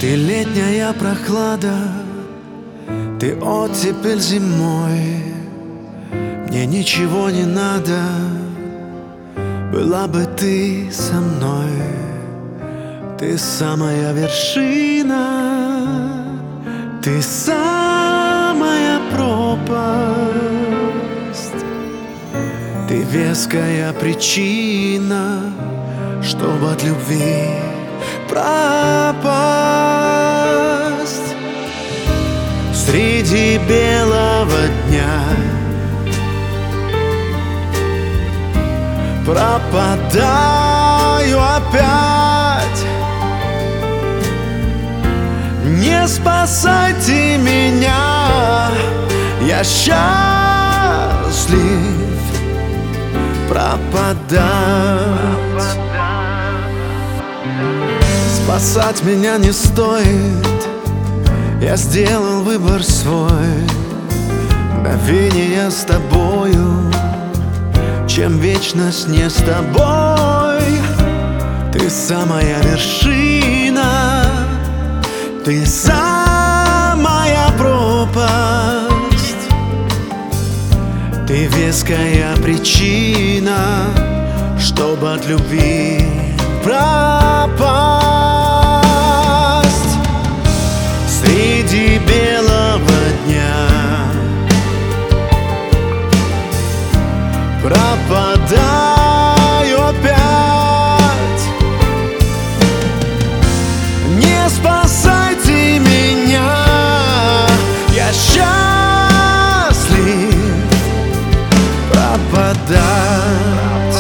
Ты летняя прохлада, ты оттепель зимой. Мне ничего не надо, была бы ты со мной. Ты самая вершина, ты самая пропасть. Ты веская причина, чтобы от любви пропасть. Среди белого дня пропадаю опять. Не спасайте меня, я счастлив пропадать. Спасать меня не стоит, я сделал выбор свой. Мгновение с тобою, чем вечность не с тобой. Ты самая вершина, ты самая пропасть. Ты веская причина, чтобы от любви пропасть. Среди белого дня пропадаю опять. Не спасайте меня, я счастлив пропадать.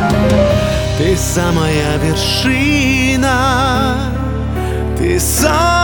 Ты самая вершина, ты самая